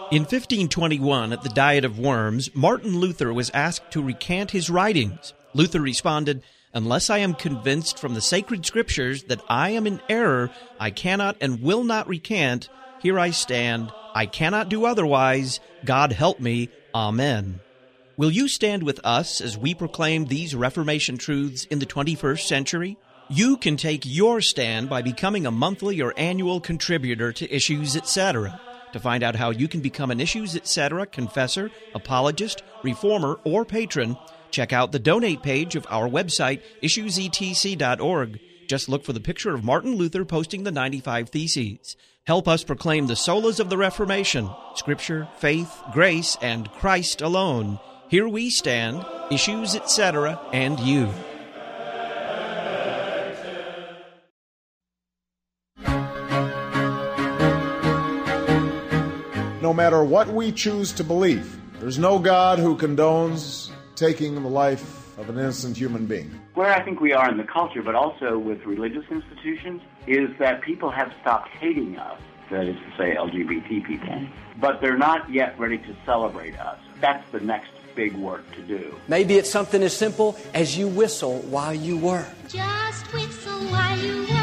In 1521, at the Diet of Worms, Martin Luther was asked to recant his writings. Luther responded, "Unless I am convinced from the sacred scriptures that I am in error, I cannot and will not recant. Here I stand. I cannot do otherwise. God help me. Amen." Will you stand with us as we proclaim these Reformation truths in the 21st century? You can take your stand by becoming a monthly or annual contributor to Issues Etc. To find out how you can become an Issues Etc. confessor, apologist, reformer, or patron, check out the donate page of our website, issuesetc.org. Just look for the picture of Martin Luther posting the 95 Theses. Help us proclaim the solas of the Reformation, Scripture, faith, grace, and Christ alone. Here we stand, Issues Etc., and you. No matter what we choose to believe, there's no God who condones taking the life of an innocent human being. Where I think we are in the culture, but also with religious institutions, is that people have stopped hating us, that is to say LGBT people, but they're not yet ready to celebrate us. That's the next big work to do. Maybe it's something as simple as you whistle while you work. Just whistle while you work.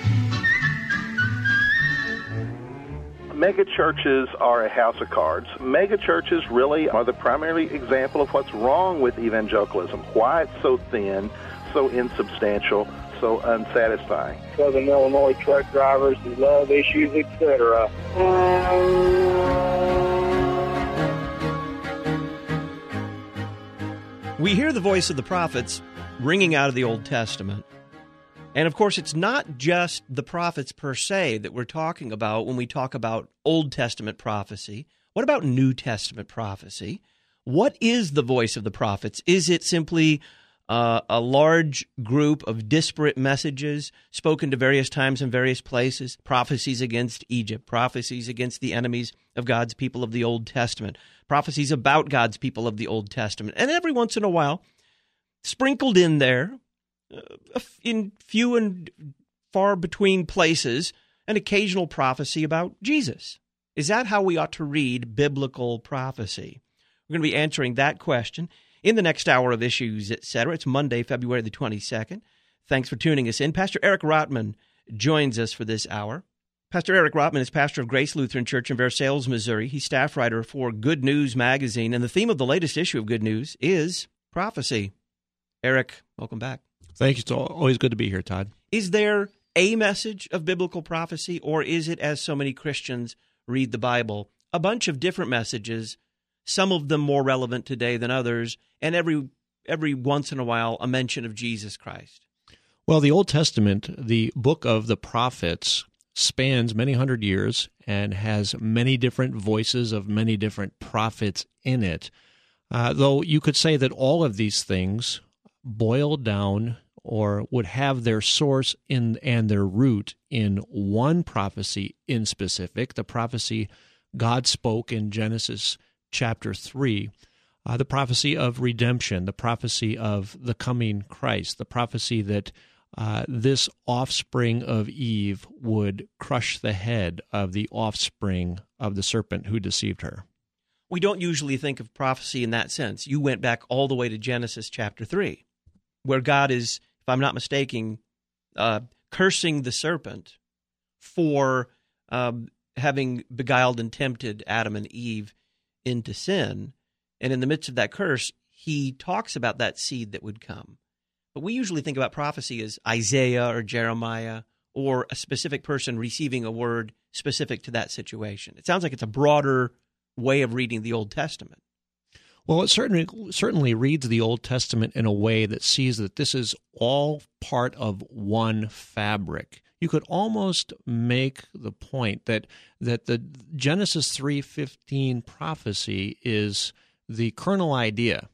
Megachurches are a house of cards. Megachurches really are the primary example of what's wrong with evangelicalism, why it's so thin, so insubstantial, so unsatisfying. Southern Illinois truck drivers who love Issues, etc. We hear the voice of the prophets ringing out of the Old Testament. And, of course, it's not just the prophets per se that we're talking about when we talk about Old Testament prophecy. What about New Testament prophecy? What is the voice of the prophets? Is it simply a large group of disparate messages spoken to various times and various places? Prophecies against Egypt, prophecies against the enemies of God's people of the Old Testament, prophecies about God's people of the Old Testament. And every once in a while, sprinkled in there, in few and far between places, an occasional prophecy about Jesus. Is that how we ought to read biblical prophecy? We're going to be answering that question in the next hour of Issues, Etc. It's Monday, February the 22nd. Thanks for tuning us in. Pastor Eric Rotman joins us for this hour. Pastor Eric Rotman is pastor of Grace Lutheran Church in Versailles, Missouri. He's staff writer for Good News magazine, and the theme of the latest issue of Good News is prophecy. Eric, welcome back. Thank you. It's always good to be here, Todd. Is there a message of biblical prophecy, or is it, as so many Christians read the Bible, a bunch of different messages, some of them more relevant today than others, and every once in a while a mention of Jesus Christ? Well, the Old Testament, the book of the prophets, spans many hundred years and has many different voices of many different prophets in it, though you could say that all of these things boil down or would have their source in and their root in one prophecy in specific, the prophecy God spoke in Genesis chapter 3, the prophecy of redemption, the prophecy of the coming Christ, the prophecy that this offspring of Eve would crush the head of the offspring of the serpent who deceived her. We don't usually think of prophecy in that sense. You went back all the way to Genesis chapter 3, where God is, if I'm not mistaken, cursing the serpent for having beguiled and tempted Adam and Eve into sin. And in the midst of that curse, he talks about that seed that would come. But we usually think about prophecy as Isaiah or Jeremiah or a specific person receiving a word specific to that situation. It sounds like it's a broader way of reading the Old Testament. Well, it certainly reads the Old Testament in a way that sees that this is all part of one fabric. You could almost make the point that the Genesis 3:15 prophecy is the kernel idea,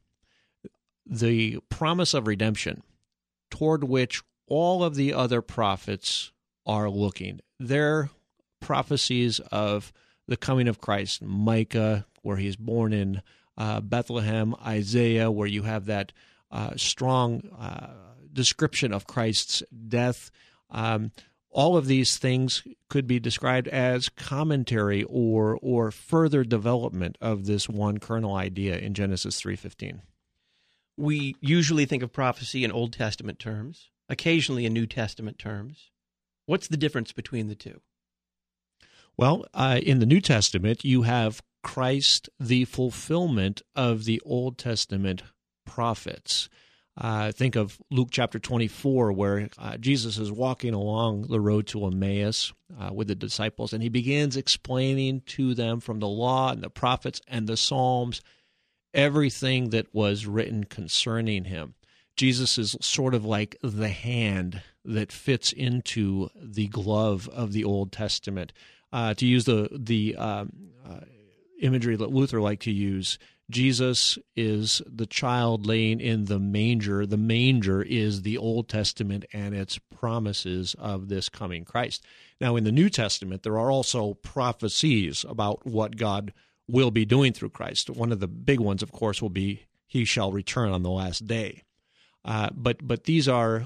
the promise of redemption, toward which all of the other prophets are looking. They're prophecies of the coming of Christ, Micah, where he is born in Bethlehem, Isaiah, where you have that strong description of Christ's death. all of these things could be described as commentary or further development of this one kernel idea in Genesis 3:15. We usually think of prophecy in Old Testament terms, occasionally in New Testament terms. What's the difference between the two? Well, in the New Testament, you have Christ, the fulfillment of the Old Testament prophets. Think of Luke chapter 24, where Jesus is walking along the road to Emmaus with the disciples, and he begins explaining to them from the law and the prophets and the Psalms everything that was written concerning him. Jesus is sort of like the hand that fits into the glove of the Old Testament. To use the imagery that Luther liked to use, Jesus is the child laying in the manger. The manger is the Old Testament and its promises of this coming Christ. Now, in the New Testament, there are also prophecies about what God will be doing through Christ. One of the big ones, of course, will be he shall return on the last day. But these are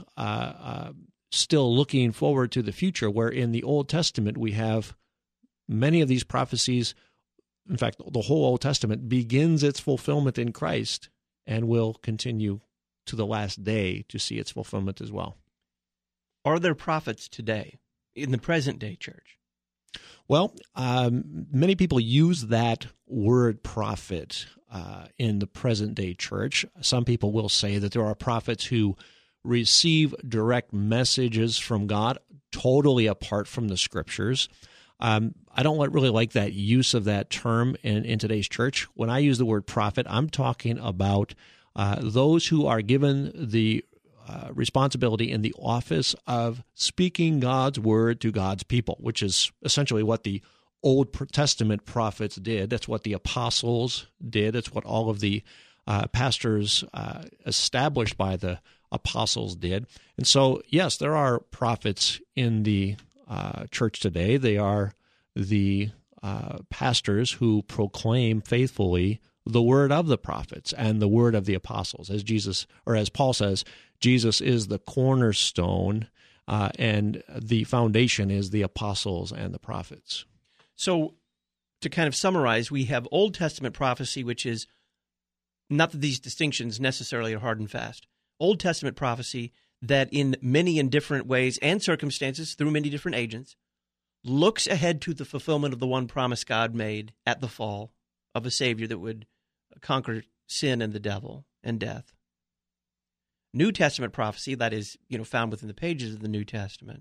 still looking forward to the future, where in the Old Testament we have many of these prophecies. In fact, the whole Old Testament begins its fulfillment in Christ and will continue to the last day to see its fulfillment as well. Are there prophets today in the present day church? Well, many people use that word prophet in the present day church. Some people will say that there are prophets who receive direct messages from God totally apart from the Scriptures. I don't really like that use of that term in today's church. When I use the word prophet, I'm talking about those who are given the responsibility in the office of speaking God's word to God's people, which is essentially what the Old Testament prophets did. That's what the apostles did. It's what all of the pastors established by the apostles did. And so, yes, there are prophets in the church today. They are the pastors who proclaim faithfully the word of the prophets and the word of the apostles. As Paul says, Jesus is the cornerstone, and the foundation is the apostles and the prophets. So, to kind of summarize, we have Old Testament prophecy, which is, not that these distinctions necessarily are hard and fast. Old Testament prophecy that in many and different ways and circumstances, through many different agents, looks ahead to the fulfillment of the one promise God made at the fall of a Savior that would conquer sin and the devil and death. New Testament prophecy, that is, found within the pages of the New Testament,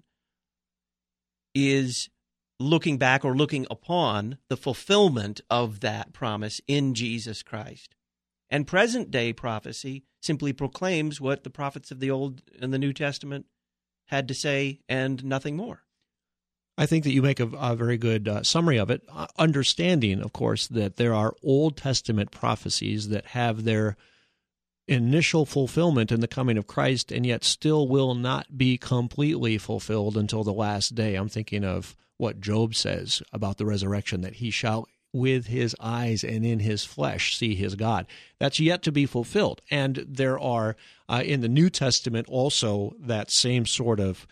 is looking back or looking upon the fulfillment of that promise in Jesus Christ. And present-day prophecy simply proclaims what the prophets of the Old and the New Testament had to say and nothing more. I think that you make a very good summary of it, understanding, of course, that there are Old Testament prophecies that have their initial fulfillment in the coming of Christ and yet still will not be completely fulfilled until the last day. I'm thinking of what Job says about the resurrection, that he shall with his eyes and in his flesh see his God. That's yet to be fulfilled. And there are, in the New Testament, also that same sort of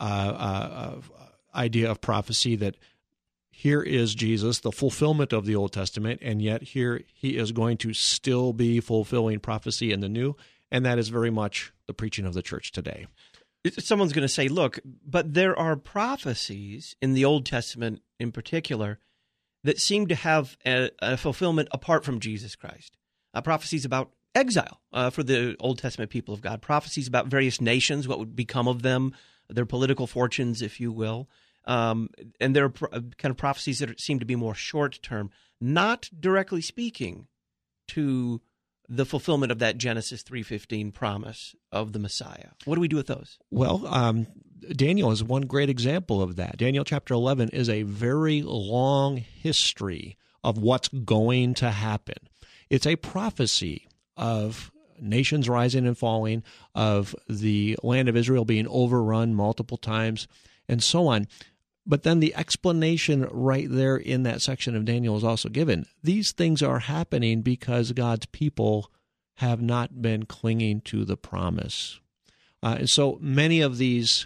idea of prophecy, that here is Jesus, the fulfillment of the Old Testament, and yet here he is going to still be fulfilling prophecy in the New, and that is very much the preaching of the church today. Someone's going to say, look, but there are prophecies in the Old Testament in particular that seem to have a fulfillment apart from Jesus Christ. Prophecies about exile for the Old Testament people of God, prophecies about various nations, what would become of them, their political fortunes, if you will. And there are kind of prophecies that seem to be more short-term, not directly speaking to the fulfillment of that Genesis 3:15 promise of the Messiah. What do we do with those? Well, Daniel is one great example of that. Daniel chapter 11 is a very long history of what's going to happen. It's a prophecy of nations rising and falling, of the land of Israel being overrun multiple times, and so on. But then the explanation right there in that section of Daniel is also given. These things are happening because God's people have not been clinging to the promise. And so many of these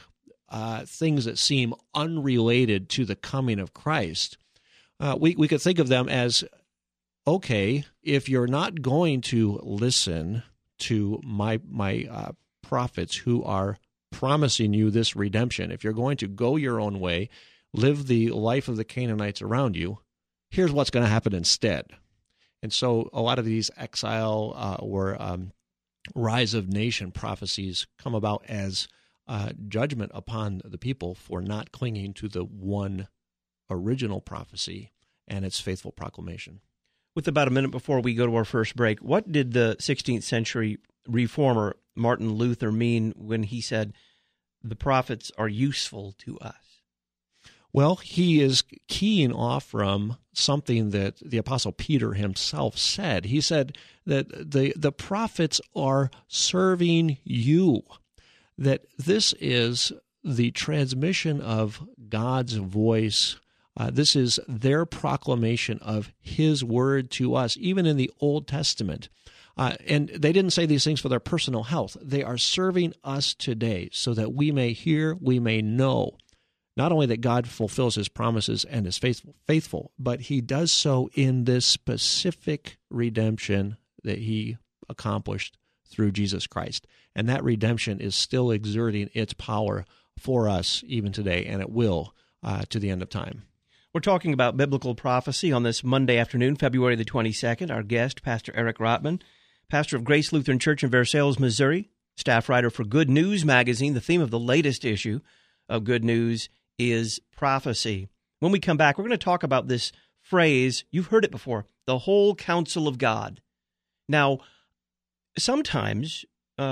things that seem unrelated to the coming of Christ, we could think of them as, okay, if you're not going to listen to my prophets who are promising you this redemption, if you're going to go your own way, live the life of the Canaanites around you, here's what's going to happen instead. And so a lot of these exile or rise of nation prophecies come about as judgment upon the people for not clinging to the one original prophecy and its faithful proclamation. With about a minute before we go to our first break, what did the 16th century reformer Martin Luther mean when he said the prophets are useful to us? Well, he is keying off from something that the Apostle Peter himself said. He said that the prophets are serving you, that this is the transmission of God's voice. This is their proclamation of His word to us, even in the Old Testament. And they didn't say these things for their personal health. They are serving us today so that we may hear, we may know, not only that God fulfills His promises and is faithful, but He does so in this specific redemption that He accomplished through Jesus Christ. And that redemption is still exerting its power for us even today, and it will to the end of time. We're talking about biblical prophecy on this Monday afternoon, February the 22nd. Our guest, Pastor Eric Rotman, pastor of Grace Lutheran Church in Versailles, Missouri, staff writer for Good News magazine. The theme of the latest issue of Good News is prophecy. When we come back, we're going to talk about this phrase. You've heard it before, the whole counsel of God. Now, sometimes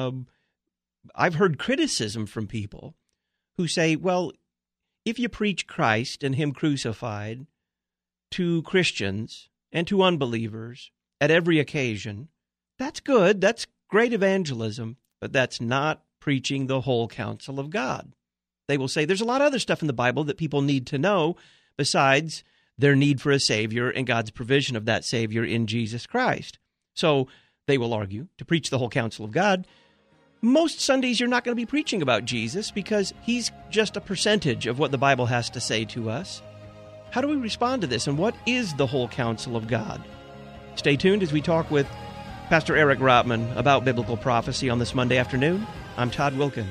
I've heard criticism from people who say, well, if you preach Christ and Him crucified to Christians and to unbelievers at every occasion, that's good, that's great evangelism, but that's not preaching the whole counsel of God. They will say there's a lot of other stuff in the Bible that people need to know besides their need for a Savior and God's provision of that Savior in Jesus Christ. So they will argue, to preach the whole counsel of God, most Sundays you're not going to be preaching about Jesus because He's just a percentage of what the Bible has to say to us. How do we respond to this, and what is the whole counsel of God? Stay tuned as we talk with Pastor Eric Rotman about biblical prophecy on this Monday afternoon. I'm Todd Wilkin.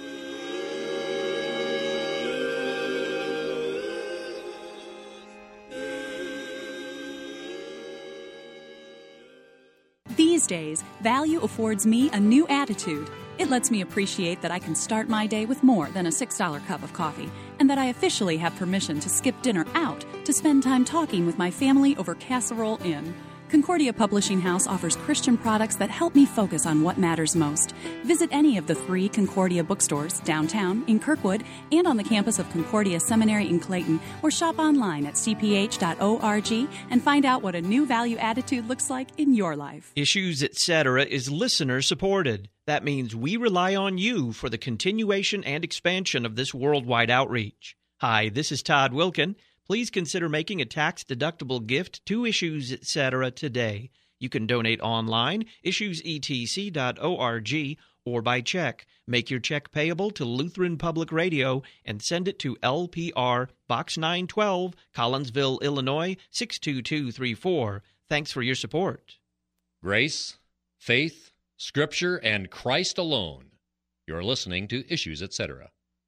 These days, value affords me a new attitude. It lets me appreciate that I can start my day with more than a $6 cup of coffee, and that I officially have permission to skip dinner out to spend time talking with my family over Casserole Inn. Concordia Publishing House offers Christian products that help me focus on what matters most. Visit any of the 3 Concordia bookstores downtown, in Kirkwood, and on the campus of Concordia Seminary in Clayton, or shop online at cph.org and find out what a new value attitude looks like in your life. Issues, Etc. is listener-supported. That means we rely on you for the continuation and expansion of this worldwide outreach. Hi, this is Todd Wilkin. Please consider making a tax-deductible gift to Issues, Etc. today. You can donate online, issuesetc.org, or by check. Make your check payable to Lutheran Public Radio and send it to LPR Box 912, Collinsville, Illinois, 62234. Thanks for your support. Grace, faith, Scripture, and Christ alone. You're listening to Issues, Etc.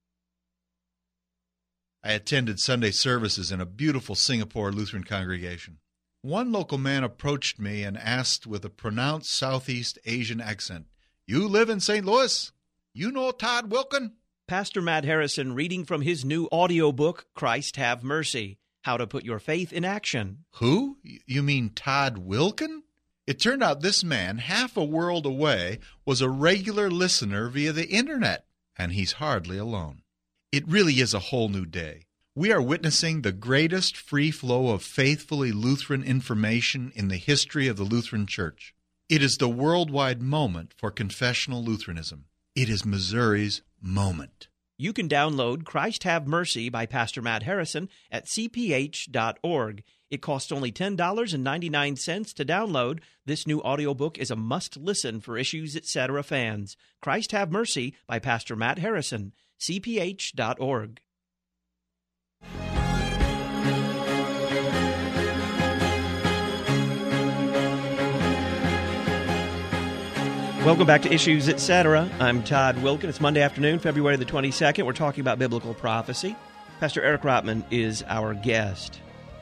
I attended Sunday services in a beautiful Singapore Lutheran congregation. One local man approached me and asked with a pronounced Southeast Asian accent, "You live in St. Louis? You know Todd Wilkin?" Pastor Matt Harrison reading from his new audiobook, Christ Have Mercy, How to Put Your Faith in Action. Who? You mean Todd Wilkin? It turned out this man, half a world away, was a regular listener via the internet, and he's hardly alone. It really is a whole new day. We are witnessing the greatest free flow of faithfully Lutheran information in the history of the Lutheran Church. It is the worldwide moment for confessional Lutheranism. It is Missouri's moment. You can download Christ Have Mercy by Pastor Matt Harrison at cph.org. It costs only $10.99 to download. This new audiobook is a must-listen for Issues, Etc. fans. Christ Have Mercy by Pastor Matt Harrison. cph.org. Welcome back to Issues Etc. I'm Todd Wilken. It's Monday afternoon, February the 22nd. We're talking about biblical prophecy. Pastor Eric Rotman is our guest.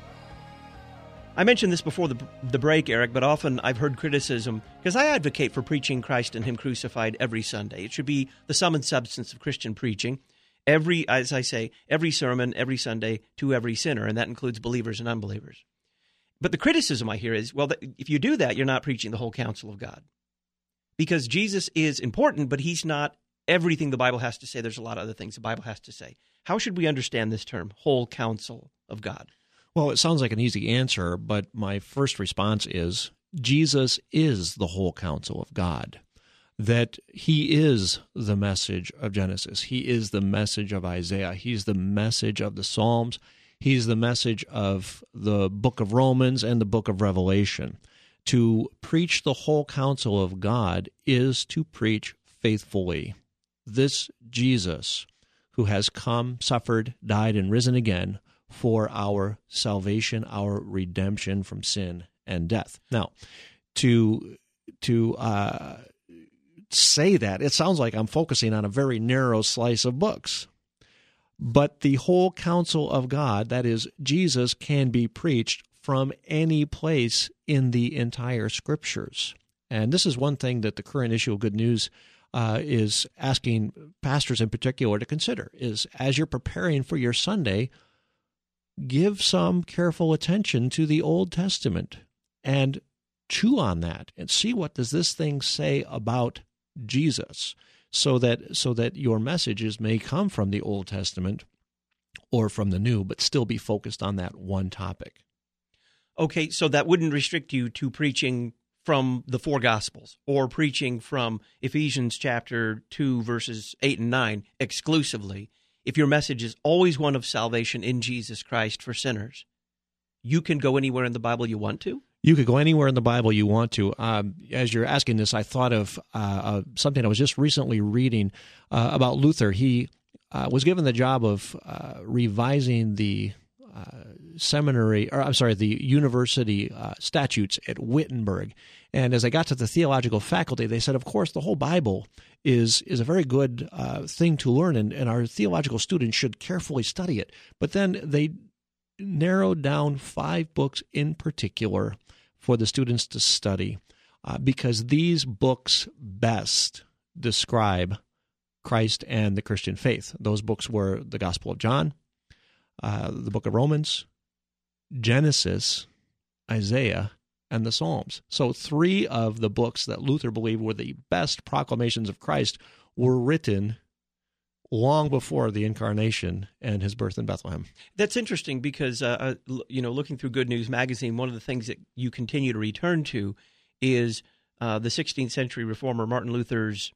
I mentioned this before the break, Eric, but often I've heard criticism, because I advocate for preaching Christ and Him crucified every Sunday. It should be the sum and substance of Christian preaching. As I say, every sermon, every Sunday, to every sinner, and that includes believers and unbelievers. But the criticism I hear is, well, if you do that, you're not preaching the whole counsel of God. Because Jesus is important, but He's not everything the Bible has to say. There's a lot of other things the Bible has to say. How should we understand this term, whole counsel of God? Well, it sounds like an easy answer, but my first response is Jesus is the whole counsel of God, that He is the message of Genesis. He is the message of Isaiah. He's the message of the Psalms. He's the message of the book of Romans and the book of Revelation. To preach the whole counsel of God is to preach faithfully. This Jesus, who has come, suffered, died, and risen again for our salvation, our redemption from sin and death. Now, to say that, it sounds like I'm focusing on a very narrow slice of books. But the whole counsel of God, that is, Jesus, can be preached from any place in the entire Scriptures. And this is one thing that the current issue of Good News is asking pastors in particular to consider, is as you're preparing for your Sunday, give some careful attention to the Old Testament and chew on that and see what does this thing say about Jesus, so that your messages may come from the Old Testament or from the New, but still be focused on that one topic. Okay, so that wouldn't restrict you to preaching from the four Gospels or preaching from Ephesians chapter 2, verses 8 and 9 exclusively. If your message is always one of salvation in Jesus Christ for sinners, you can go anywhere in the Bible you want to? You could go anywhere in the Bible you want to. As you're asking this, I thought of something I was just recently reading about Luther. He was given the job of revising the the university statutes at Wittenberg. And as I got to the theological faculty, they said, of course, the whole Bible is a very good thing to learn, and our theological students should carefully study it. But then they narrowed down 5 books in particular for the students to study, because these books best describe Christ and the Christian faith. Those books were the Gospel of John, the book of Romans, Genesis, Isaiah, and the Psalms. So 3 of the books that Luther believed were the best proclamations of Christ were written long before the incarnation and his birth in Bethlehem. That's interesting because, looking through Good News Magazine, one of the things that you continue to return to is the 16th century reformer Martin Luther's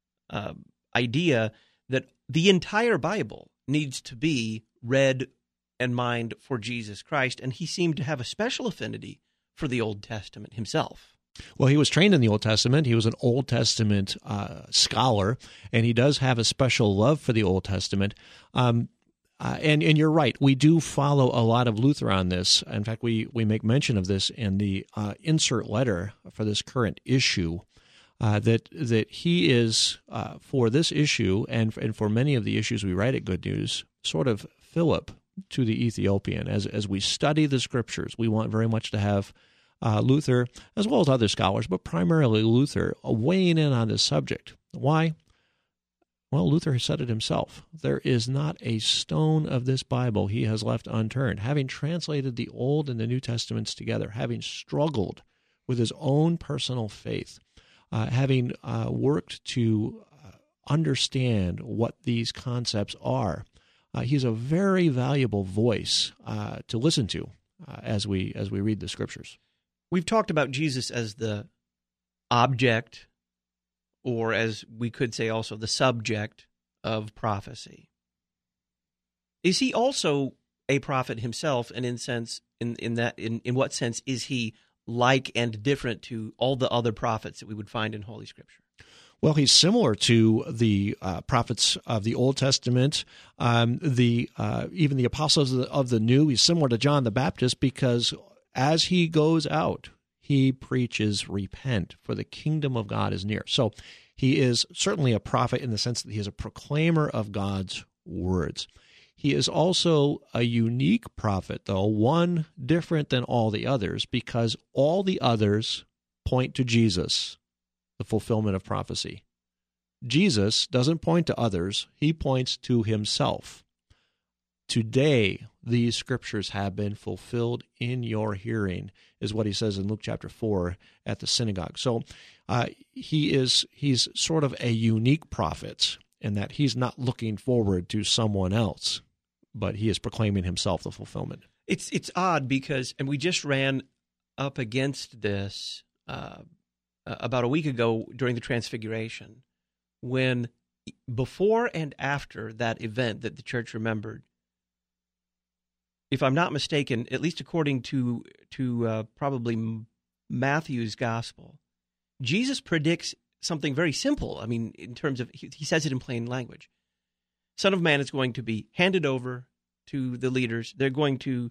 idea that the entire Bible needs to be read and mined for Jesus Christ, and he seemed to have a special affinity for the Old Testament himself. Well, he was trained in the Old Testament. He was an Old Testament scholar, and he does have a special love for the Old Testament. And you're right. We do follow a lot of Luther on this. In fact, we make mention of this in the insert letter for this current issue, that he is, for this issue and for many of the issues we write at Good News, sort of Philip to the Ethiopian. As we study the Scriptures, we want very much to have Luther, as well as other scholars, but primarily Luther, weighing in on this subject. Why? Well, Luther has said it himself. There is not a stone of this Bible he has left unturned. Having translated the Old and the New Testaments together, having struggled with his own personal faith, having worked to understand what these concepts are, he's a very valuable voice to listen to as we read the Scriptures. We've talked about Jesus as the object, or as we could say also the subject of prophecy. Is he also a prophet himself, and in what sense is he like and different to all the other prophets that we would find in Holy Scripture? Well, he's similar to the prophets of the Old Testament, even the apostles of the New. He's similar to John the Baptist because as he goes out, he preaches, repent, for the kingdom of God is near. So he is certainly a prophet in the sense that he is a proclaimer of God's words. He is also a unique prophet, though, one different than all the others, because all the others point to Jesus, the fulfillment of prophecy. Jesus doesn't point to others, he points to himself. Today, these scriptures have been fulfilled in your hearing, is what he says in Luke chapter 4 at the synagogue. So he's sort of a unique prophet in that he's not looking forward to someone else, but he is proclaiming himself the fulfillment. It's odd because, and we just ran up against this about a week ago during the Transfiguration, when before and after that event that the church remembered, if I'm not mistaken, at least according to probably Matthew's gospel, Jesus predicts something very simple. I mean, in terms of, he says it in plain language. Son of Man is going to be handed over to the leaders. They're going to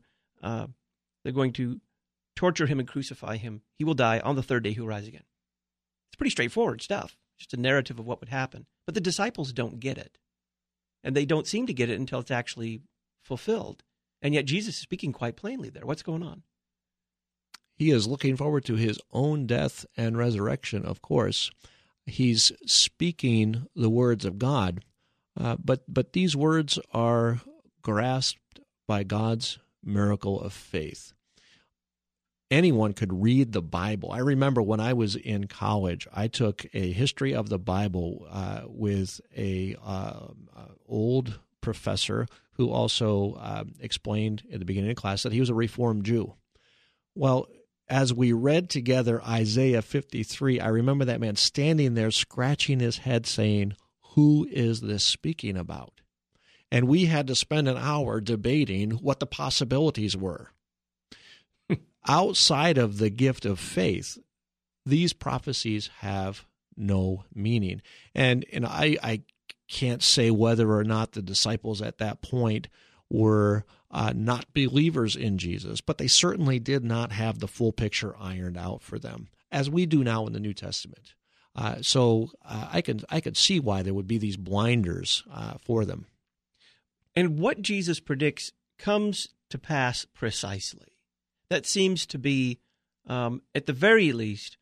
torture him and crucify him. He will die. On the third day, he will rise again. It's pretty straightforward stuff, just a narrative of what would happen. But the disciples don't get it. And they don't seem to get it until it's actually fulfilled. And yet Jesus is speaking quite plainly there. What's going on? He is looking forward to his own death and resurrection, of course. He's speaking the words of God, but these words are grasped by God's miracle of faith. Anyone could read the Bible. I remember when I was in college, I took a history of the Bible with a old professor who also explained at the beginning of class that he was a Reformed Jew. Well, as we read together Isaiah 53, I remember that man standing there scratching his head saying, "Who is this speaking about?" And we had to spend an hour debating what the possibilities were. Outside of the gift of faith, these prophecies have no meaning. And I can't say whether or not the disciples at that point were not believers in Jesus, but they certainly did not have the full picture ironed out for them, as we do now in the New Testament. So I could see why there would be these blinders for them. And what Jesus predicts comes to pass precisely. That seems to be, at the very least,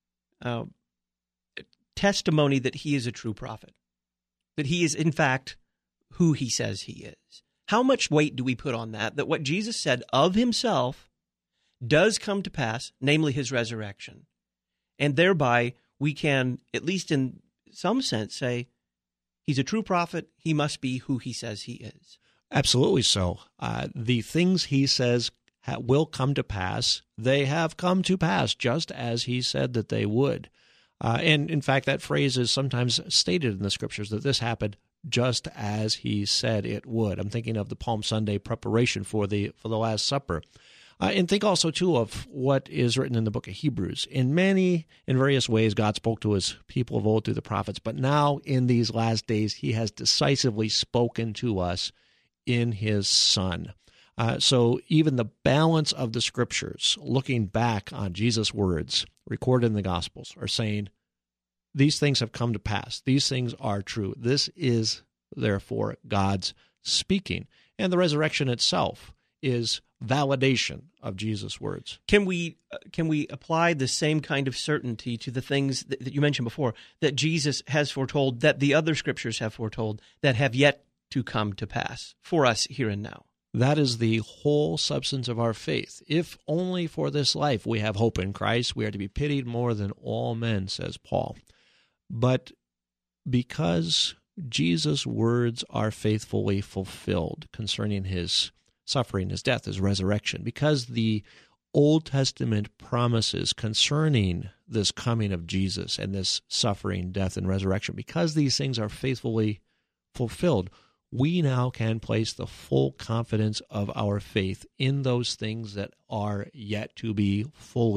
testimony that he is a true prophet, that he is, in fact, who he says he is. How much weight do we put on that what Jesus said of himself does come to pass, namely his resurrection, and thereby we can, at least in some sense, say he's a true prophet, he must be who he says he is. Absolutely so. The things he says will come to pass. They have come to pass just as he said that they would. And in fact, that phrase is sometimes stated in the scriptures that this happened just as he said it would. I'm thinking of the Palm Sunday preparation for the Last Supper. And think also, too, of what is written in the book of Hebrews. In various ways, God spoke to his people of old through the prophets, but now in these last days, he has decisively spoken to us in his Son. So even the balance of the scriptures, looking back on Jesus' words recorded in the Gospels, are saying, these things have come to pass. These things are true. This is, therefore, God's speaking. And the resurrection itself is validation of Jesus' words. Can we apply the same kind of certainty to the things that you mentioned before, that Jesus has foretold, that the other scriptures have foretold, that have yet to come to pass for us here and now? That is the whole substance of our faith. If only for this life we have hope in Christ, we are to be pitied more than all men, says Paul. But because Jesus' words are faithfully fulfilled concerning his suffering, his death, his resurrection, because the Old Testament promises concerning this coming of Jesus and this suffering, death, and resurrection, because these things are faithfully fulfilled, we now can place the full confidence of our faith in those things that are yet to be fully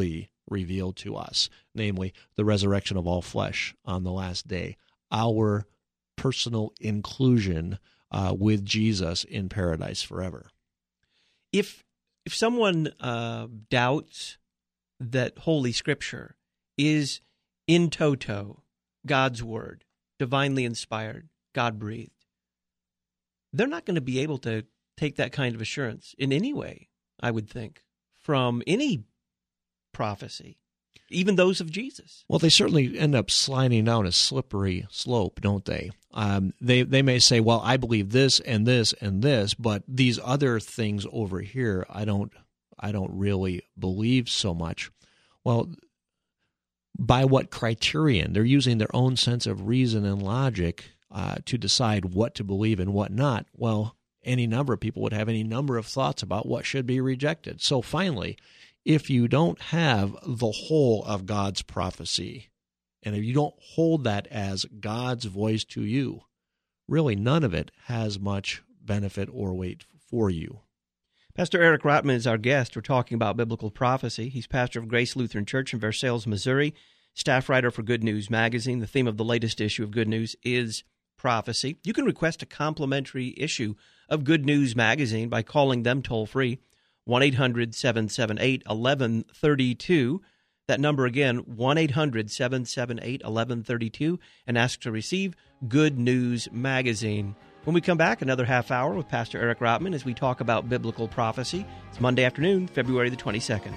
revealed to us, namely the resurrection of all flesh on the last day, our personal inclusion with Jesus in paradise forever. If someone doubts that Holy Scripture is in toto God's Word, divinely inspired, God-breathed, they're not going to be able to take that kind of assurance in any way, I would think, from any prophecy, even those of Jesus. Well, they certainly end up sliding down a slippery slope, don't they? They may say, well, I believe this and this and this, but these other things over here, I don't really believe so much. Well, by what criterion? They're using their own sense of reason and logic to decide what to believe and what not. Well, any number of people would have any number of thoughts about what should be rejected. So finally, if you don't have the whole of God's prophecy, and if you don't hold that as God's voice to you, really none of it has much benefit or weight for you. Pastor Eric Rotman is our guest. We're talking about biblical prophecy. He's pastor of Grace Lutheran Church in Versailles, Missouri, staff writer for Good News Magazine. The theme of the latest issue of Good News is prophecy. You can request a complimentary issue of Good News Magazine by calling them toll-free, 1-800-778-1132. That number again, 1-800-778-1132, and ask to receive Good News Magazine. When we come back, another half hour with Pastor Eric Rotman as we talk about biblical prophecy. It's Monday afternoon, February the 22nd.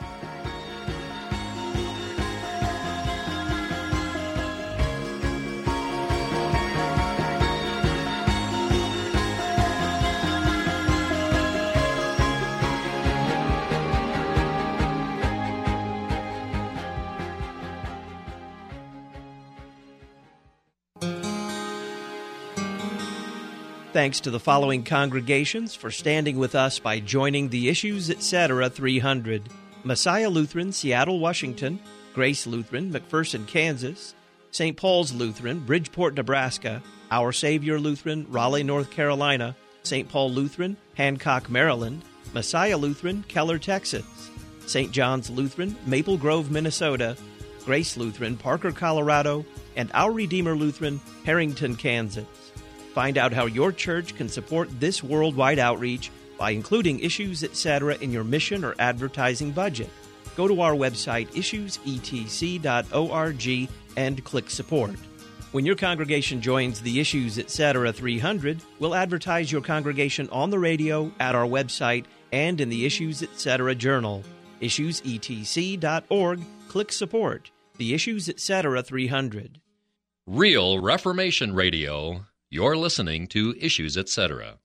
Thanks to the following congregations for standing with us by joining the Issues Etc. 300. Messiah Lutheran, Seattle, Washington; Grace Lutheran, McPherson, Kansas; St. Paul's Lutheran, Bridgeport, Nebraska; Our Savior Lutheran, Raleigh, North Carolina; St. Paul Lutheran, Hancock, Maryland; Messiah Lutheran, Keller, Texas; St. John's Lutheran, Maple Grove, Minnesota; Grace Lutheran, Parker, Colorado; and Our Redeemer Lutheran, Harrington, Kansas. Find out how your church can support this worldwide outreach by including Issues Etc. in your mission or advertising budget. Go to our website, issuesetc.org, and click Support. When your congregation joins the Issues Etc. 300, we'll advertise your congregation on the radio, at our website, and in the Issues Etc. Journal. Issuesetc.org, click Support. The Issues Etc. 300. Real Reformation Radio. You're listening to Issues Etc.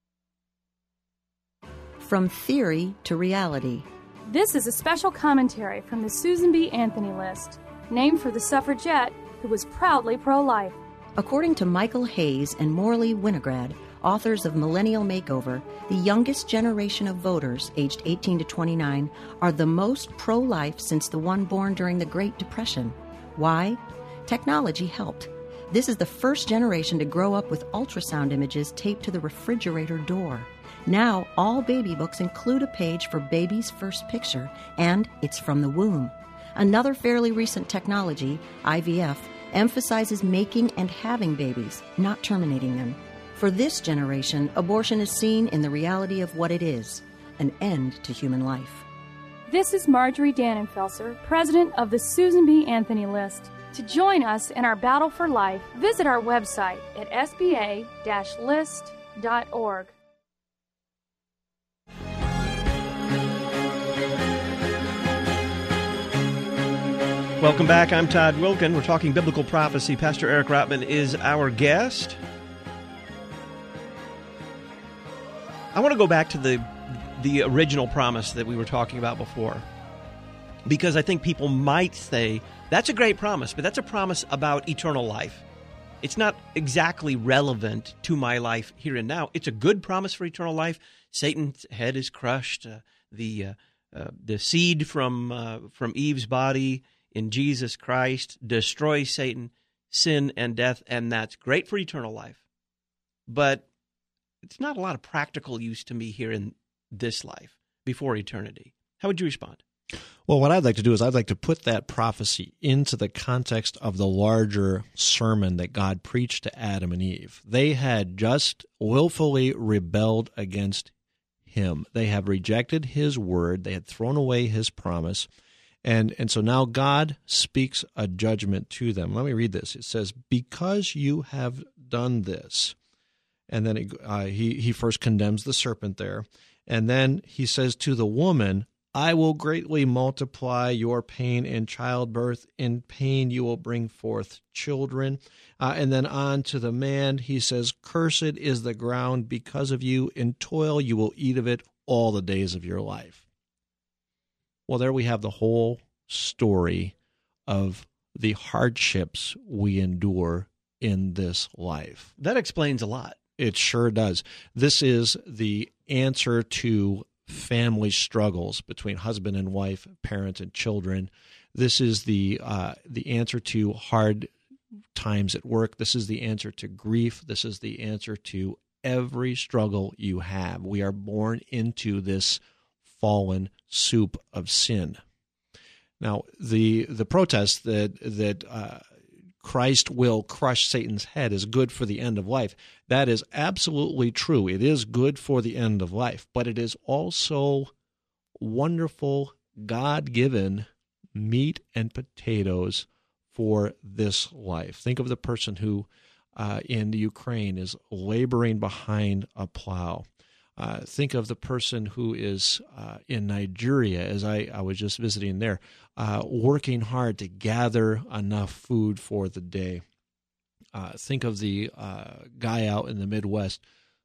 From theory to reality. This is a special commentary from the Susan B. Anthony List, named for the suffragette who was proudly pro-life. According to Michael Hayes and Morley Winograd, authors of Millennial Makeover, the youngest generation of voters, aged 18 to 29, are the most pro-life since the one born during the Great Depression. Why? Technology helped. This is the first generation to grow up with ultrasound images taped to the refrigerator door. Now, all baby books include a page for baby's first picture, and it's from the womb. Another fairly recent technology, IVF, emphasizes making and having babies, not terminating them. For this generation, abortion is seen in the reality of what it is, an end to human life. This is Marjorie Dannenfelser, president of the Susan B. Anthony List. To join us in our battle for life, visit our website at sba-list.org. Welcome back. I'm Todd Wilkin. We're talking biblical prophecy. Pastor Eric Rotman is our guest. I want to go back to the original promise that we were talking about before, because I think people might say, that's a great promise, but that's a promise about eternal life. It's not exactly relevant to my life here and now. It's a good promise for eternal life. Satan's head is crushed. The seed from Eve's body in Jesus Christ destroys Satan, sin, and death, and that's great for eternal life. But it's not a lot of practical use to me here in this life before eternity. How would you respond? Well, what I'd like to do is I'd like to put that prophecy into the context of the larger sermon that God preached to Adam and Eve. They had just willfully rebelled against him. They have rejected his word. They had thrown away his promise. And so now God speaks a judgment to them. Let me read this. It says, because you have done this. And then he first condemns the serpent there. And then he says to the woman, I will greatly multiply your pain in childbirth. In pain you will bring forth children. And then on to the man, he says, cursed is the ground because of you. In toil you will eat of it all the days of your life. Well, there we have the whole story of the hardships we endure in this life. That explains a lot. It sure does. This is the answer to family struggles between husband and wife, parents and children. This is the answer to hard times at work. This is the answer to grief. This is the answer to every struggle you have. We are born into this fallen soup of sin. Now, the protest that Christ will crush Satan's head is good for the end of life. That is absolutely true. It is good for the end of life, but it is also wonderful, God-given meat and potatoes for this life. Think of the person who in Ukraine is laboring behind a plow. Think of the person who is in Nigeria, as I was just visiting there, working hard to gather enough food for the day. Think of the guy out in the Midwest,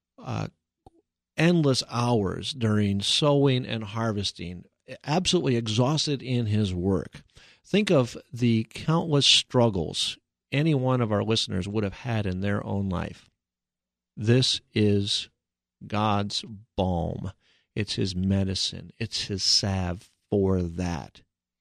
endless hours during sowing and harvesting, absolutely exhausted in his work. Think of the countless struggles any one of our listeners would have had in their own life. This is God's balm. It's his medicine. It's his salve for that.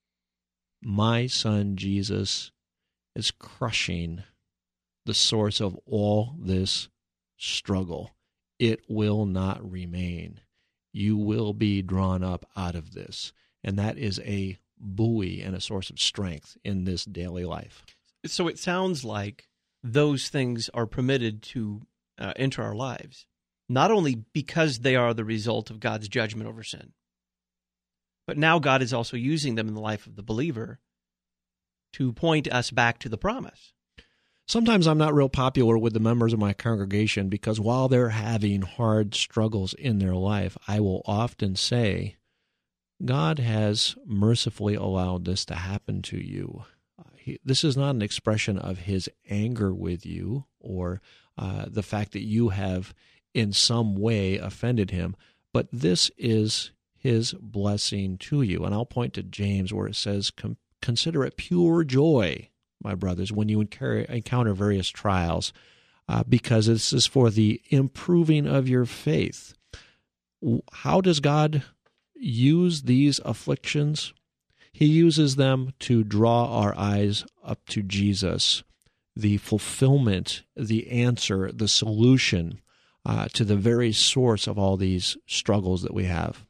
My son Jesus is crushing the source of all this struggle. It will not remain. You will be drawn up out of this. And that is a buoy and a source of strength in this daily life. So it sounds like those things are permitted to enter our lives, not only because they are the result of God's judgment over sin, but now God is also using them in the life of the believer to point us back to the promise. Sometimes I'm not real popular with the members of my congregation because while they're having hard struggles in their life, I will often say, God has mercifully allowed this to happen to you. This is not an expression of his anger with you or the fact that you have in some way offended him, but this is his blessing to you. And I'll point to James where it says, consider it pure joy, my brothers, when you encounter various trials, because this is for the improving of your faith. How does God use these afflictions? He uses them to draw our eyes up to Jesus, the fulfillment, the answer, the solution to the very source of all these struggles that we have.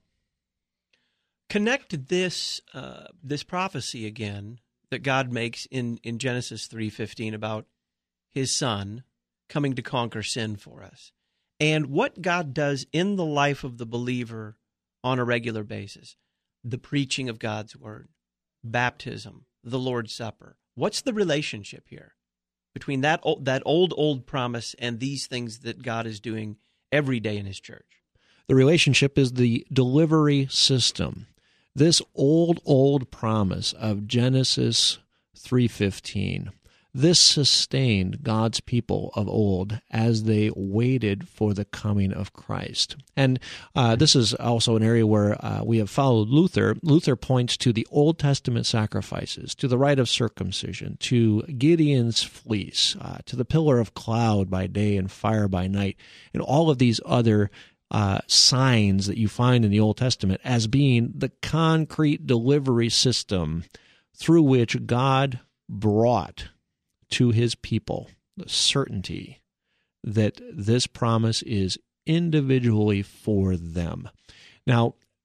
Connect this prophecy again that God makes in Genesis 3:15 about his Son coming to conquer sin for us, and what God does in the life of the believer on a regular basis. The preaching of God's word, baptism, the Lord's Supper. What's the relationship here between that old promise and these things that God is doing every day in his church? The relationship is the delivery system. This old promise of Genesis 3:15, this sustained God's people of old as they waited for the coming of Christ. And this is also an area where we have followed Luther. Luther points to the Old Testament sacrifices, to the rite of circumcision, to Gideon's fleece, to the pillar of cloud by day and fire by night, and all of these other signs that you find in the Old Testament as being the concrete delivery system through which God brought to his people the certainty that this promise is individually for them. Now,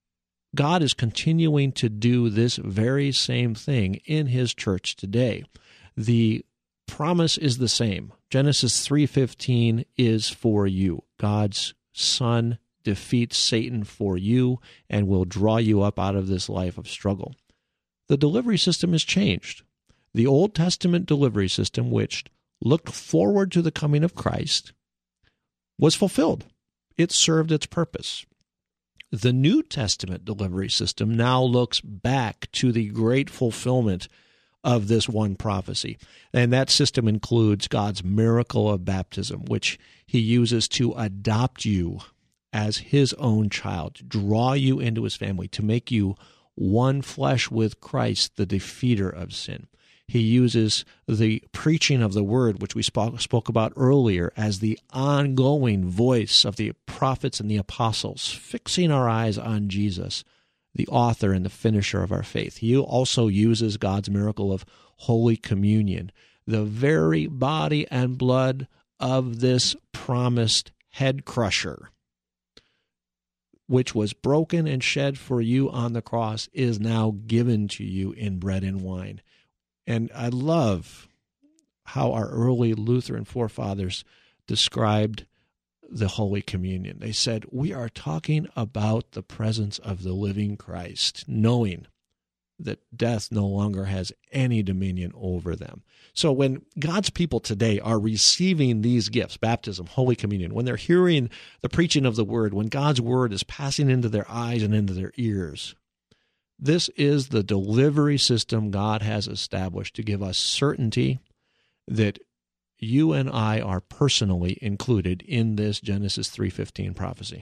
God is continuing to do this very same thing in his church today. The promise is the same. Genesis 3:15 is for you. God's Son defeats Satan for you and will draw you up out of this life of struggle. The delivery system has changed. The Old Testament delivery system, which looked forward to the coming of Christ, was fulfilled. It served its purpose. The New Testament delivery system now looks back to the great fulfillment of this one prophecy. And that system includes God's miracle of baptism, which he uses to adopt you as his own child, to draw you into his family, to make you one flesh with Christ, the defeater of sin. He uses the preaching of the word, which we spoke about earlier, as the ongoing voice of the prophets and the apostles, fixing our eyes on Jesus, the author and the finisher of our faith. He also uses God's miracle of Holy Communion, the very body and blood of this promised head crusher, which was broken and shed for you on the cross, is now given to you in bread and wine. And I love how our early Lutheran forefathers described the Holy Communion. They said, we are talking about the presence of the living Christ, knowing that death no longer has any dominion over them. So when God's people today are receiving these gifts, baptism, Holy Communion, when they're hearing the preaching of the word, when God's word is passing into their eyes and into their ears, this is the delivery system God has established to give us certainty that you and I are personally included in this Genesis 3:15 prophecy.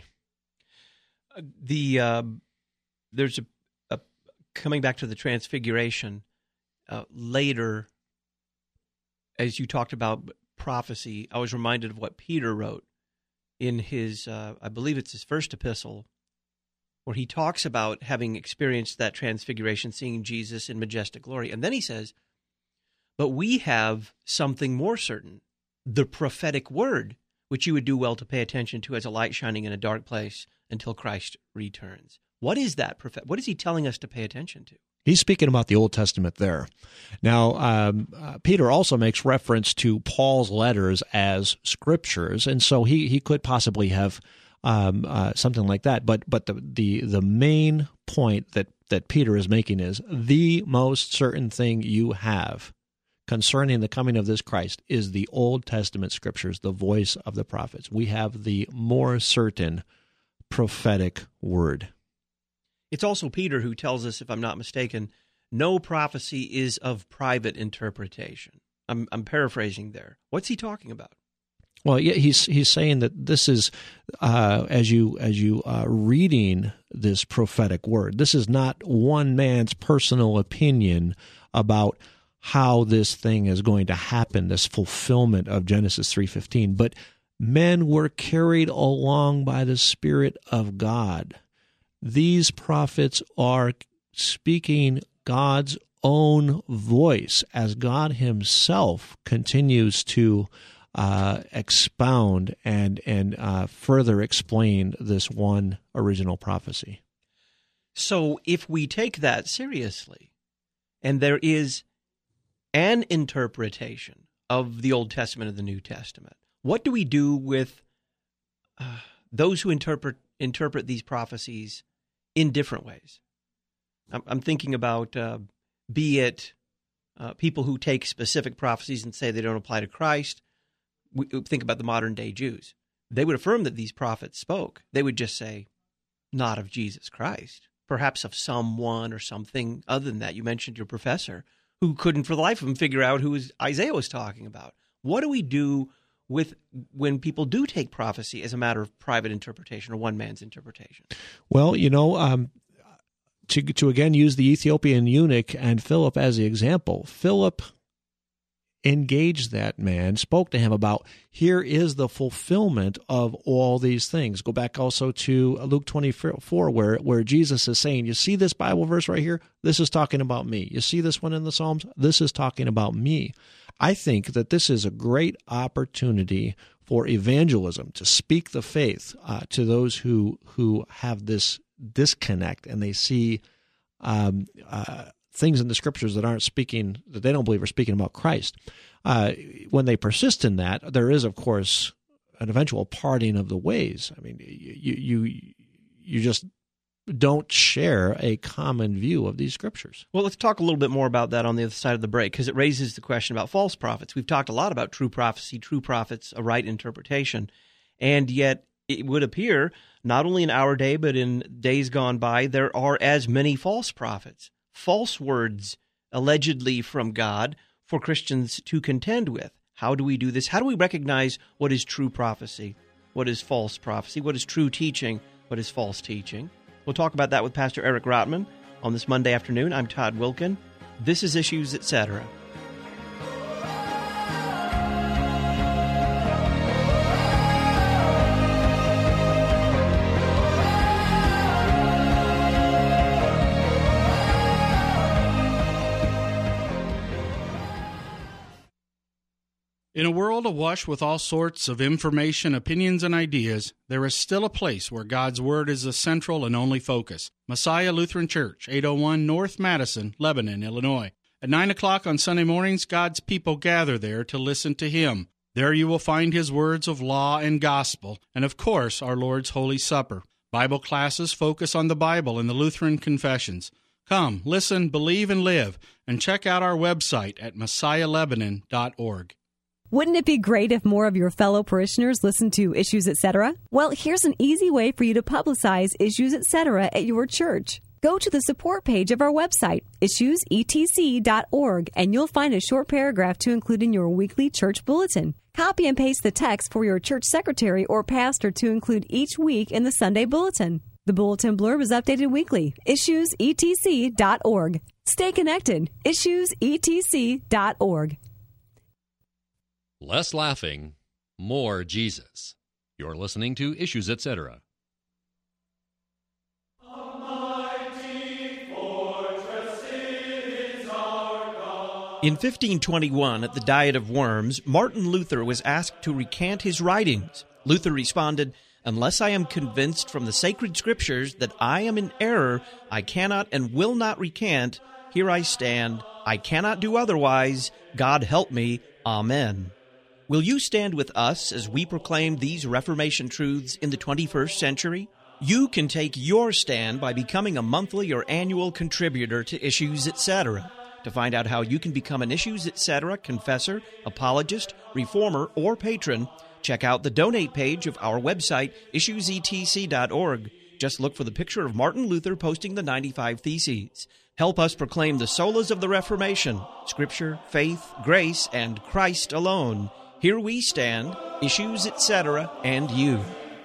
There's a coming back to the Transfiguration later, as you talked about prophecy, I was reminded of what Peter wrote in his, I believe it's his first epistle, where he talks about having experienced that transfiguration, seeing Jesus in majestic glory. And then he says, but we have something more certain, the prophetic word, which you would do well to pay attention to as a light shining in a dark place until Christ returns. What is that? What is he telling us to pay attention to? He's speaking about the Old Testament there. Now, Peter also makes reference to Paul's letters as scriptures, and so he could possibly have something like that. But the main point that Peter is making is the most certain thing you have concerning the coming of this Christ is the Old Testament scriptures, the voice of the prophets. We have the more certain prophetic word. It's also Peter who tells us, if I'm not mistaken, no prophecy is of private interpretation. I'm paraphrasing there. What's he talking about? Well, yeah, he's saying that this is as you reading this prophetic word. This is not one man's personal opinion about how this thing is going to happen, this fulfillment of Genesis 3:15, but men were carried along by the Spirit of God. These prophets are speaking God's own voice as God himself continues to expound and further explain this one original prophecy. So if we take that seriously, and there is an interpretation of the Old Testament and the New Testament, what do we do with those who interpret these prophecies in different ways? I'm thinking about, be it people who take specific prophecies and say they don't apply to Christ. We think about the modern-day Jews. They would affirm that these prophets spoke. They would just say, not of Jesus Christ, perhaps of someone or something other than that. You mentioned your professor who couldn't for the life of him figure out who Isaiah was talking about. What do we do with when people do take prophecy as a matter of private interpretation or one man's interpretation? Well, to again use the Ethiopian eunuch and Philip as the example, Philip engaged that man, spoke to him about, here is the fulfillment of all these things. Go back also to Luke 24, where Jesus is saying, you see this Bible verse right here? This is talking about me. You see this one in the Psalms? This is talking about me. I think that this is a great opportunity for evangelism, to speak the faith to those who have this disconnect and they see things in the Scriptures that they don't believe are speaking about Christ. When they persist in that, there is, of course, an eventual parting of the ways. I mean, you just don't share a common view of these Scriptures. Well, let's talk a little bit more about that on the other side of the break, because it raises the question about false prophets. We've talked a lot about true prophecy, true prophets, a right interpretation, and yet it would appear, not only in our day, but in days gone by, there are as many false prophets, false words allegedly from God for Christians to contend with. How do we do this? How do we recognize what is true prophecy, what is false prophecy, what is true teaching, what is false teaching? We'll talk about that with Pastor Eric Rotman on this Monday afternoon. I'm Todd Wilkin. This is Issues, Etc. In a world awash with all sorts of information, opinions, and ideas, there is still a place where God's Word is the central and only focus. Messiah Lutheran Church, 801 North Madison, Lebanon, Illinois. At 9 o'clock on Sunday mornings, God's people gather there to listen to Him. There you will find His words of law and gospel, and of course, our Lord's Holy Supper. Bible classes focus on the Bible and the Lutheran confessions. Come, listen, believe, and live, and check out our website at messiahlebanon.org. Wouldn't it be great if more of your fellow parishioners listened to Issues, Etc.? Well, here's an easy way for you to publicize Issues, Etc. at your church. Go to the support page of our website, issuesetc.org, and you'll find a short paragraph to include in your weekly church bulletin. Copy and paste the text for your church secretary or pastor to include each week in the Sunday bulletin. The bulletin blurb is updated weekly. issuesetc.org. Stay connected. issuesetc.org. Less laughing, more Jesus. You're listening to Issues, Etc. In 1521, at the Diet of Worms, Martin Luther was asked to recant his writings. Luther responded, "Unless I am convinced from the sacred Scriptures that I am in error, I cannot and will not recant. Here I stand. I cannot do otherwise. God help me. Amen." Will you stand with us as we proclaim these Reformation truths in the 21st century? You can take your stand by becoming a monthly or annual contributor to Issues, Etc. To find out how you can become an Issues, Etc. confessor, apologist, reformer, or patron, check out the donate page of our website, issuesetc.org. Just look for the picture of Martin Luther posting the 95 Theses. Help us proclaim the solas of the Reformation, Scripture, faith, grace, and Christ alone. Here we stand, Issues, Etc., and you.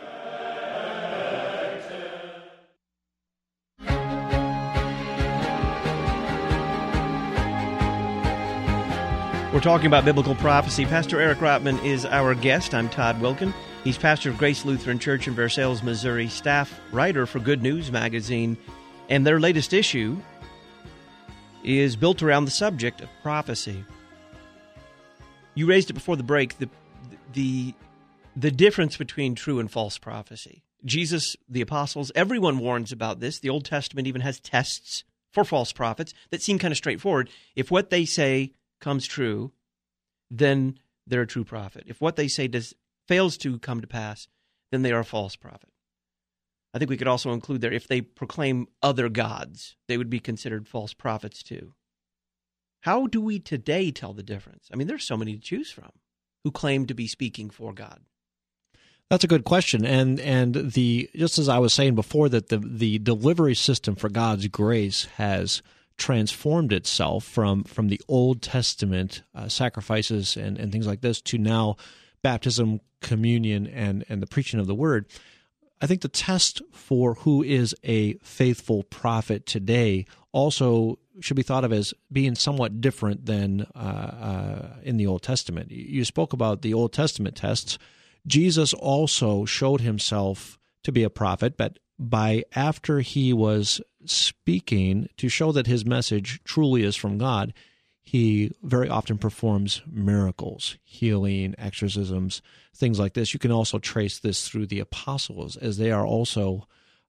We're talking about biblical prophecy. Pastor Eric Rotman is our guest. I'm Todd Wilkin. He's pastor of Grace Lutheran Church in Versailles, Missouri, staff writer for Good News Magazine, and their latest issue is built around the subject of prophecy. You raised it before the break, the difference between true and false prophecy. Jesus, the apostles, everyone warns about this. The Old Testament even has tests for false prophets that seem kind of straightforward. If what they say comes true, then they're a true prophet. If what they say fails to come to pass, then they are a false prophet. I think we could also include there, if they proclaim other gods, they would be considered false prophets too. How do we today tell the difference? I mean, there's so many to choose from who claim to be speaking for God. That's a good question, and just as I was saying before, that the delivery system for God's grace has transformed itself from the Old Testament sacrifices and things like this to now baptism, communion, and the preaching of the Word. I think the test for who is a faithful prophet today also should be thought of as being somewhat different than in the Old Testament. You spoke about the Old Testament tests. Jesus also showed himself to be a prophet, but after he was speaking to show that his message truly is from God, he very often performs miracles, healing, exorcisms, things like this. You can also trace this through the apostles, as they are also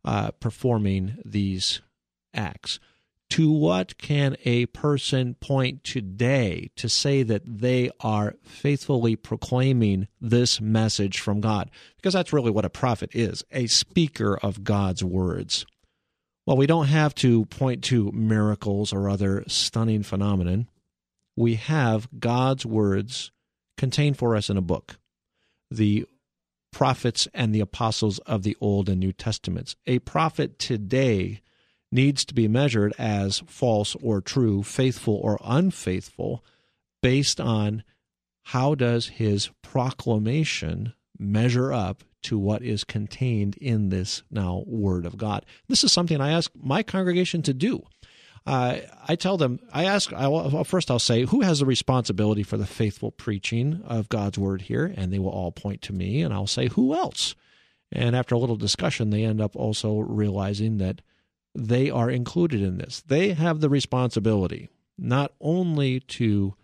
performing these acts. To what can a person point today to say that they are faithfully proclaiming this message from God? Because that's really what a prophet is, a speaker of God's words. Well, we don't have to point to miracles or other stunning phenomenon. We have God's words contained for us in a book, the prophets and the apostles of the Old and New Testaments. A prophet today needs to be measured as false or true, faithful or unfaithful, based on how does his proclamation measure up to what is contained in this now Word of God. This is something I ask my congregation to do. I tell them, first I'll say, who has the responsibility for the faithful preaching of God's Word here? And they will all point to me, and I'll say, who else? And after a little discussion, they end up also realizing that they are included in this. They have the responsibility not only to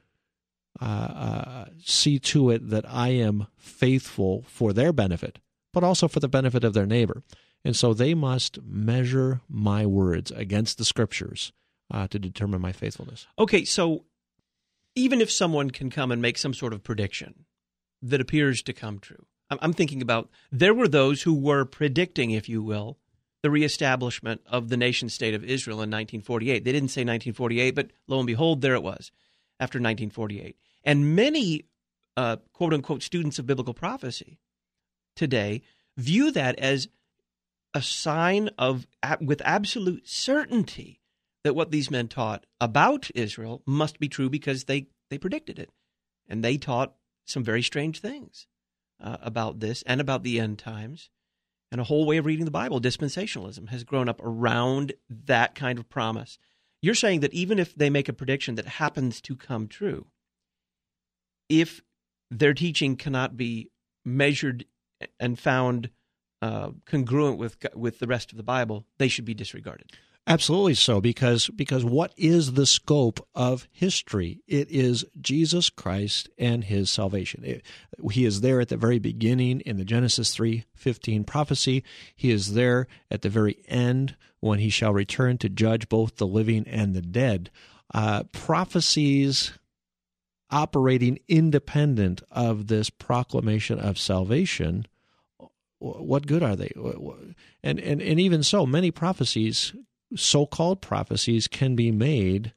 see to it that I am faithful for their benefit, but also for the benefit of their neighbor. And so they must measure my words against the Scriptures to determine my faithfulness. Okay, so even if someone can come and make some sort of prediction that appears to come true, I'm thinking about, there were those who were predicting, if you will, the reestablishment of the nation-state of Israel in 1948. They didn't say 1948, but lo and behold, there it was, after 1948. And many, quote-unquote, students of biblical prophecy today view that as a sign of, with absolute certainty, that what these men taught about Israel must be true because they predicted it. And they taught some very strange things about this and about the end times. And a whole way of reading the Bible, dispensationalism, has grown up around that kind of promise. You're saying that even if they make a prediction that happens to come true, if their teaching cannot be measured and found congruent with the rest of the Bible, they should be disregarded. Absolutely so, because what is the scope of history? It is Jesus Christ and his salvation. He is there at the very beginning in the Genesis 3:15 prophecy. He is there at the very end when he shall return to judge both the living and the dead. Prophecies operating independent of this proclamation of salvation, what good are they? And even so, many prophecies, so-called prophecies, can be made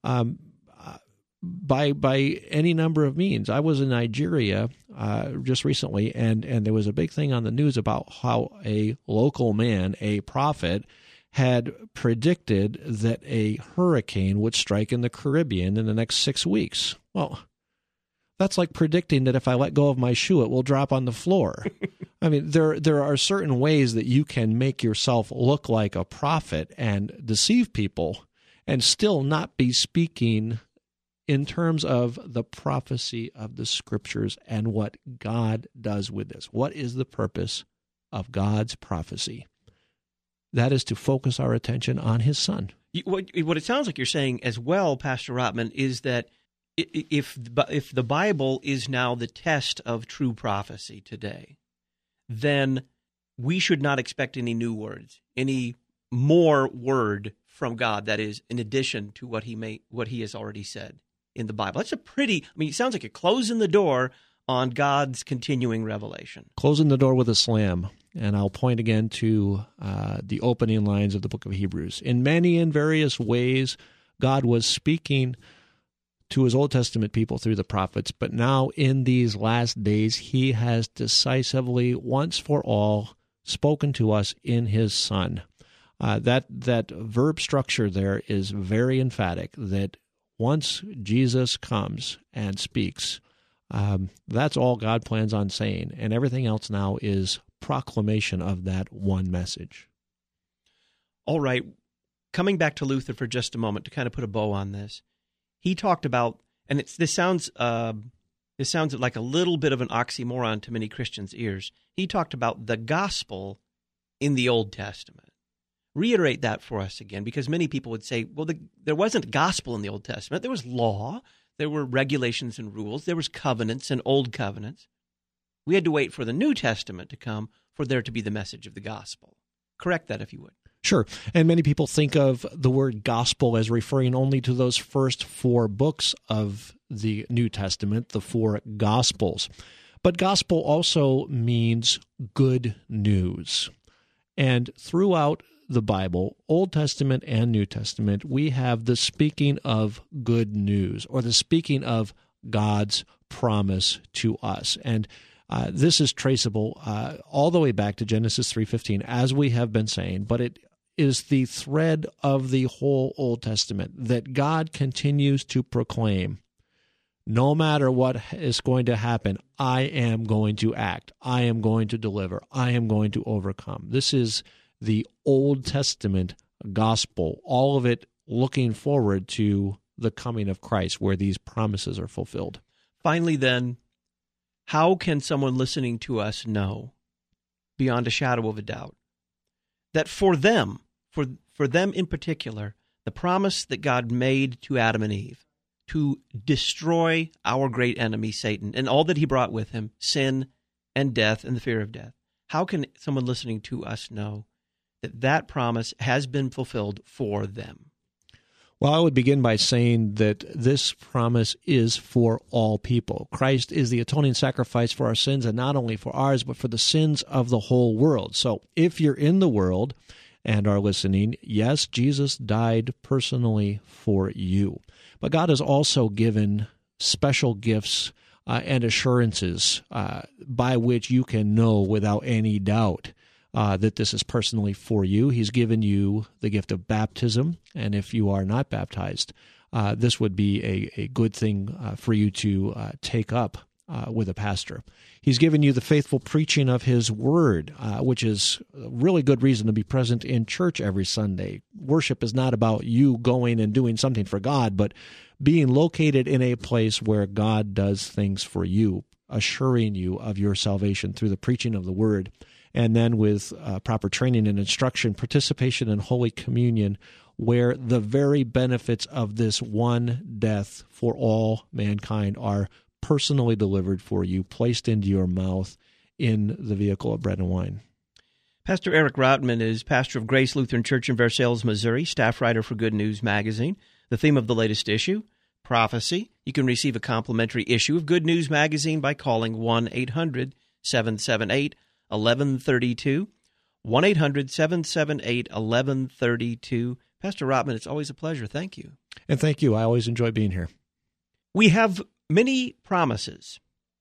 by any number of means. I was in Nigeria just recently, and there was a big thing on the news about how a local man, a prophet, had predicted that a hurricane would strike in the Caribbean in the next 6 weeks. Well, that's like predicting that if I let go of my shoe, it will drop on the floor. I mean, there are certain ways that you can make yourself look like a prophet and deceive people and still not be speaking in terms of the prophecy of the Scriptures and what God does with this. What is the purpose of God's prophecy? That is to focus our attention on his Son. What it sounds like you're saying as well, Pastor Rotman, is that if the Bible is now the test of true prophecy today, then we should not expect any new words, any more word from God that is in addition to what he has already said in the Bible. That's it sounds like you're closing the door on God's continuing revelation. Closing the door with a slam. And I'll point again to the opening lines of the book of Hebrews. In many and various ways, God was speaking to his Old Testament people through the prophets, but now in these last days, he has decisively, once for all, spoken to us in his Son. That verb structure there is very emphatic, that once Jesus comes and speaks, that's all God plans on saying, and everything else now is proclamation of that one message. All right, coming back to Luther for just a moment to kind of put a bow on this. He talked about, and this sounds like a little bit of an oxymoron to many Christians' ears. He talked about the gospel in the Old Testament. Reiterate that for us again, because many people would say, well, there wasn't gospel in the Old Testament. There was law, there were regulations and rules, there was covenants and old covenants. We had to wait for the New Testament to come for there to be the message of the gospel. correct that if you would. Sure. And many people think of the word gospel as referring only to those first 4 books of the New Testament, the 4 Gospels. But gospel also means good news. And throughout the Bible, Old Testament and New Testament, we have the speaking of good news, or the speaking of God's promise to us. And this is traceable all the way back to Genesis 3:15, as we have been saying, but it is the thread of the whole Old Testament that God continues to proclaim, no matter what is going to happen, I am going to act, I am going to deliver, I am going to overcome. This is the Old Testament gospel, all of it looking forward to the coming of Christ, where these promises are fulfilled. Finally, then, how can someone listening to us know, beyond a shadow of a doubt, that for them in particular, the promise that God made to Adam and Eve to destroy our great enemy, Satan, and all that he brought with him, sin and death and the fear of death, how can someone listening to us know that that promise has been fulfilled for them? Well, I would begin by saying that this promise is for all people. Christ is the atoning sacrifice for our sins, and not only for ours, but for the sins of the whole world. So if you're in the world and are listening, yes, Jesus died personally for you. But God has also given special gifts and assurances by which you can know without any doubt that this is personally for you. He's given you the gift of baptism, and if you are not baptized, this would be a good thing for you to take up with a pastor. He's given you the faithful preaching of His Word, which is a really good reason to be present in church every Sunday. Worship is not about you going and doing something for God, but being located in a place where God does things for you, assuring you of your salvation through the preaching of the Word. And then with proper training and instruction, participation in Holy Communion, where the very benefits of this one death for all mankind are personally delivered for you, placed into your mouth in the vehicle of bread and wine. Pastor Eric Rotman is pastor of Grace Lutheran Church in Versailles, Missouri, staff writer for Good News Magazine. The theme of the latest issue, prophecy. You can receive a complimentary issue of Good News Magazine by calling 1-800-778-1132, 1-800-778-1132. Pastor Rotman, it's always a pleasure. Thank you. And thank you. I always enjoy being here. We have many promises.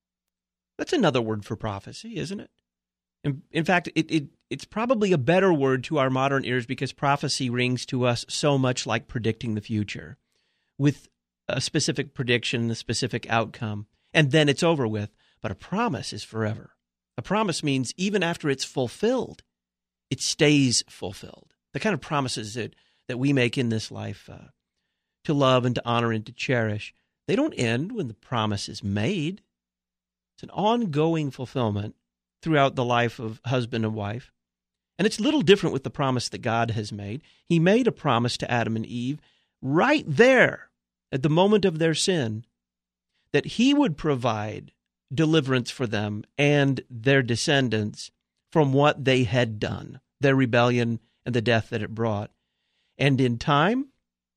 That's another word for prophecy, isn't it? In fact, it's probably a better word to our modern ears because prophecy rings to us so much like predicting the future with a specific prediction, a specific outcome, and then it's over with. But a promise is forever. A promise means even after it's fulfilled, it stays fulfilled. The kind of promises that we make in this life to love and to honor and to cherish, they don't end when the promise is made. It's an ongoing fulfillment throughout the life of husband and wife. And it's a little different with the promise that God has made. He made a promise to Adam and Eve right there at the moment of their sin that He would provide deliverance for them and their descendants from what they had done, their rebellion and the death that it brought. And in time,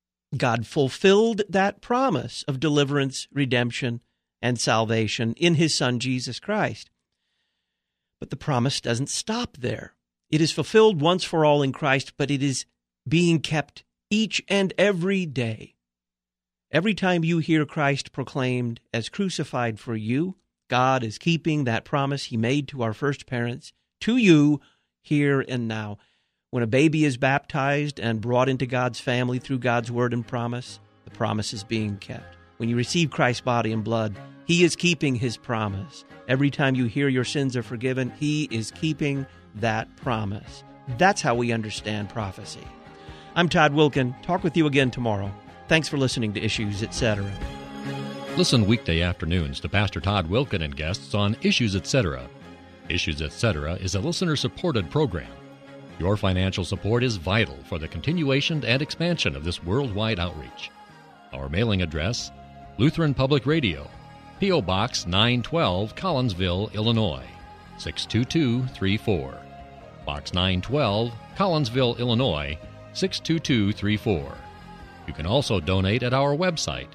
God fulfilled that promise of deliverance, redemption, and salvation in His Son, Jesus Christ. But the promise doesn't stop there. It is fulfilled once for all in Christ, but it is being kept each and every day. Every time you hear Christ proclaimed as crucified for you, God is keeping that promise He made to our first parents, to you, here and now. When a baby is baptized and brought into God's family through God's word and promise, the promise is being kept. When you receive Christ's body and blood, He is keeping His promise. Every time you hear your sins are forgiven, He is keeping that promise. That's how we understand prophecy. I'm Todd Wilken. Talk with you again tomorrow. Thanks for listening to Issues, Etc. Listen weekday afternoons to Pastor Todd Wilken and guests on Issues, Etc. Issues, Etc. is a listener-supported program. Your financial support is vital for the continuation and expansion of this worldwide outreach. Our mailing address, Lutheran Public Radio, P.O. Box 912, Collinsville, Illinois, 62234. Box 912, Collinsville, Illinois, 62234. You can also donate at our website,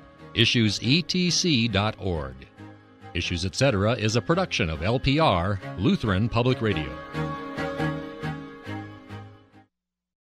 issuesetc.org. Issues Etc. is a production of LPR, Lutheran Public Radio.